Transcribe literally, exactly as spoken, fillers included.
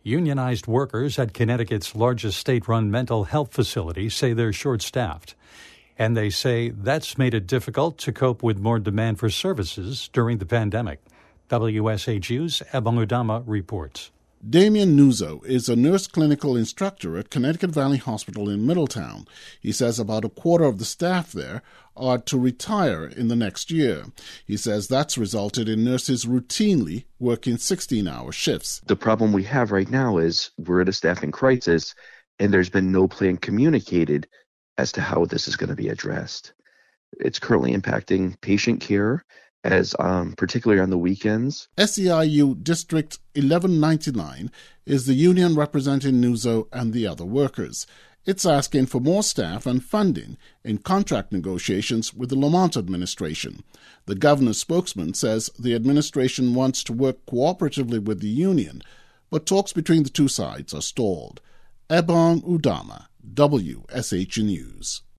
Unionized workers at Connecticut's largest state-run mental health facility say they're short-staffed. And they say that's made it difficult to cope with more demand for services during the pandemic. W S H U's Ebong Udama reports. Damian Nuzzo is a nurse clinical instructor at Connecticut Valley Hospital in Middletown. He says about a quarter of the staff there are to retire in the next year. He says that's resulted in nurses routinely working sixteen-hour shifts. The problem we have right now is we're at a staffing crisis, and there's been no plan communicated as to how this is going to be addressed. It's currently impacting patient care, as um, particularly on the weekends. S E I U District eleven ninety-nine is the union representing Nuzzo and the other workers. It's asking for more staff and funding in contract negotiations with the Lamont administration. The governor's spokesman says the administration wants to work cooperatively with the union, but talks between the two sides are stalled. Ebong Udama, W S H News.